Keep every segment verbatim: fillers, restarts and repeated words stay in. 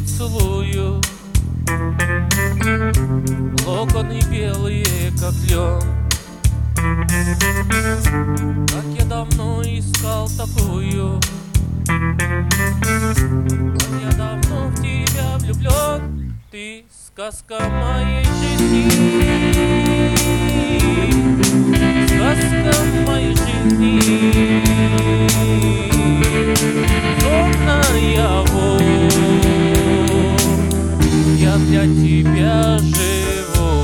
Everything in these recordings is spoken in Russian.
целую, локоны белые, как лен. Как я давно искал такую, как я давно в тебя влюблен. Ты сказка моей жизни, сказка моей жизни, сонная вовь, я для тебя живу.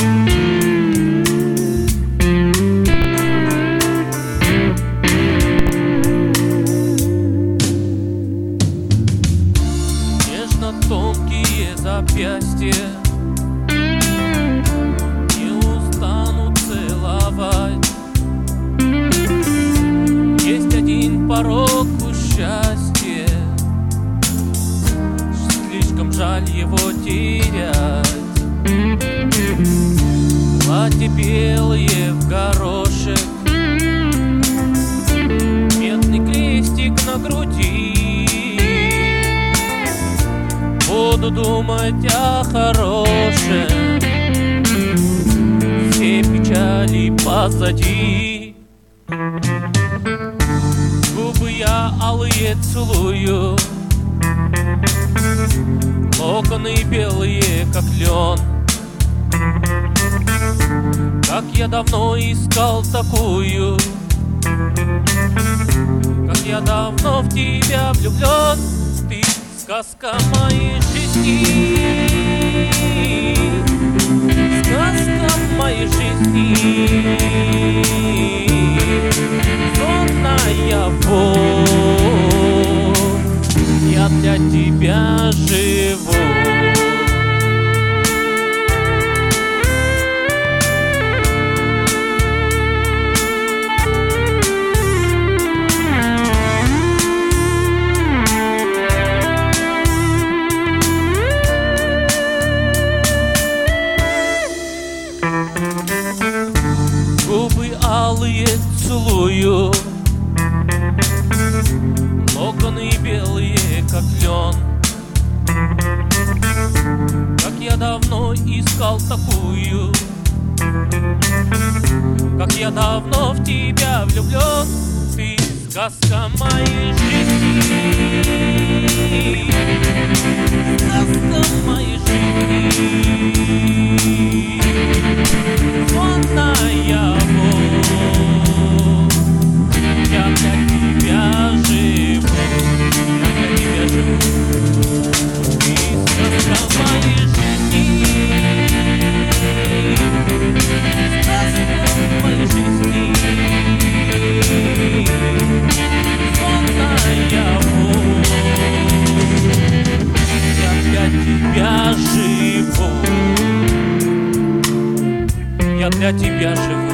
Нежно-тонкие запястья не устану целовать. Есть один порог у счастья, слишком жаль его терять. Платье белые в горошек, медный крестик на груди. Буду думать о хорошем, все печали позади. Губы я алые целую, локоны белые, как лен. Как я давно искал такую, как я давно в тебя влюблен. Ты сказка моей жизни, сказка моей жизни, сонная вовь, я для тебя живу. Губы алые целую, локоны белые, как лен. Как я давно искал такую, как я давно в тебя влюблен. Ты сказка моей жизни, сказка моей жизни, сонная вовь, я для тебя живу, я для тебя живу. Ты сказка моей жизни, сказка моей жизни, сонная вовь, я для тебя живу, я для тебя живу.